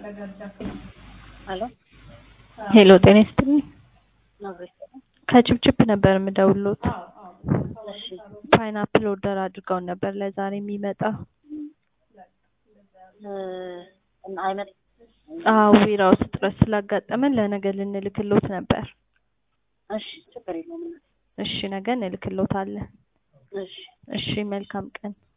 ሄሎ ሄሎ ጤና ይስጥልኝ። ነብሬ ከችፕችፕ ነበር የምደውልዎት። እሺ ፓይናፕል ኦርደር አድርገው ነበር ለዛሬ የሚመጣ። እና አይመጥ ዊራውስ እጥረት ስላጋጠመን ለነገ ልንልክልዎት ነበር። እሺ ችግር የለውም። እሺ ነገ እንልክልዎታለን። እሺ እሺ መልካም ቀን።